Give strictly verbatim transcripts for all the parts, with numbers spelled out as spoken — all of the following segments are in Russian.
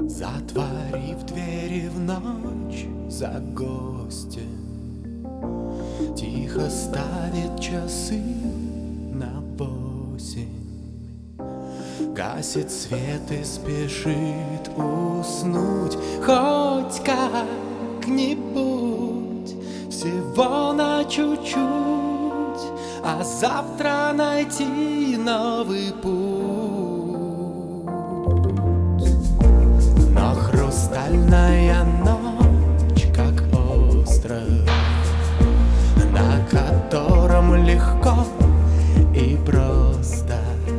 Затворив двери в ночь за гостем, тихо ставит часы на восемь, гасит свет и спешит уснуть хоть как-нибудь, всего на чуть-чуть, а завтра найти новый путь. Но хрустальная ночь, как остров, на котором легко и просто,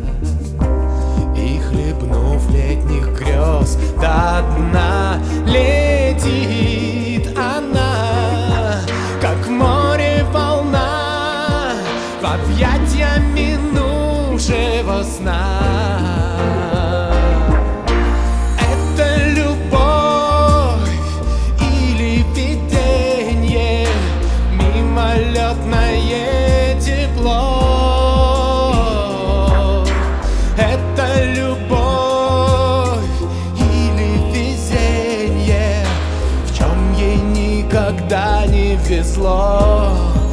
и хлебнув летних грез до дна, летит она, как в море волна, в объятья минувшего сна. Это любовь или видение, мимолетное тепло. Это любовь или везение, в чем ей никогда не везло.